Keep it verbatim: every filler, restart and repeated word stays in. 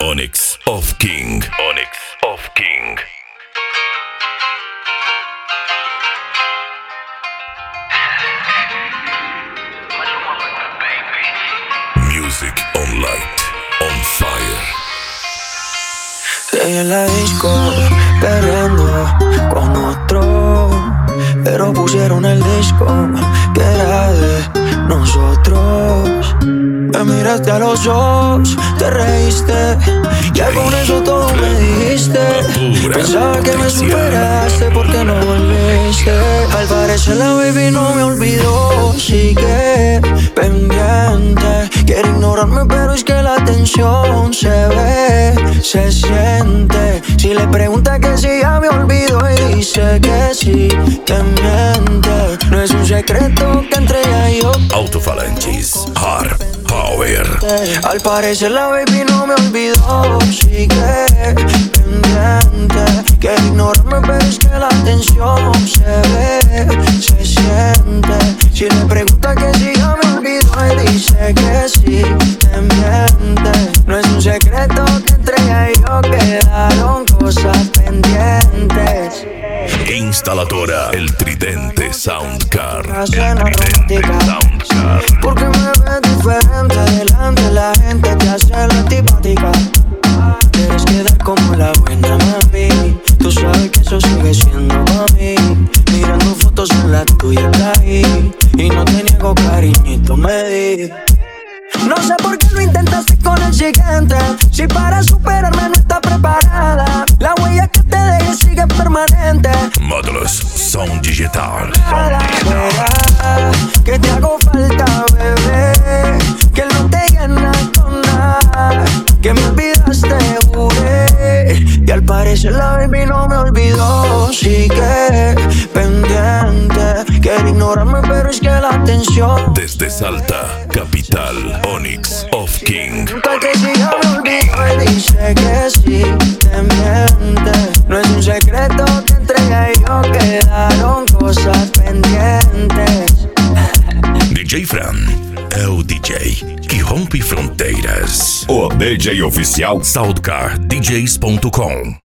Onyx of King. Onyx of King. Music on light, on fire. Ella en la disco, perreando con otro, pero pusieron el disco que era de nosotros. Me miraste a los ojos, te reíste, ya con eso todo me dijiste. Pensaba que me superaste porque no volviste. Al parecer la baby no me olvidó, sigue pendiente. Quiere ignorarme pero es que la tensión se ve, se siente. Si le pregunta que si ya me olvido y dice que sí, te miente. No es un secreto que entre ella y yo Autofalanges, hard power. Al parecer la baby no me olvidó, sigue pendiente. Quiere ignorarme pero es que la tensión se ve, se siente. Si le pregunta que si ya me olvidó y dice que sí, te miente. No es un secreto que entre ella y yo quedaron cosas pendientes. Instaladora El Tridente Soundcar. Una El cena Tridente romántica. Soundcar. Porque me ves diferente delante, la gente te hace la antipática. Quieres quedar como la buena mami, tú sabes que eso sigue siendo mami. Mirando fotos en la tuya caí, y no te niego cariñito me di. No sé por qué lo intentaste con el siguiente, si para superarme no está preparada. La huella que te deje sigue permanente. Módulos Sound Digital. Verás que te hago falta, bebé, que no te llena con nada, que me olvidaste, juré. Y al parecer la baby no me olvidó, sigue pendiente. Quiere ignorarme pero es que la tensión. Desde Salta, capital, Onyx of King. Nunca que si ya me olvido y dice que sí, te miente. No es un secreto que entre ella y yo quedaron cosas pendientes. D J Fran é o D J que rompe fronteiras. O D J oficial Soundcar D Js ponto com.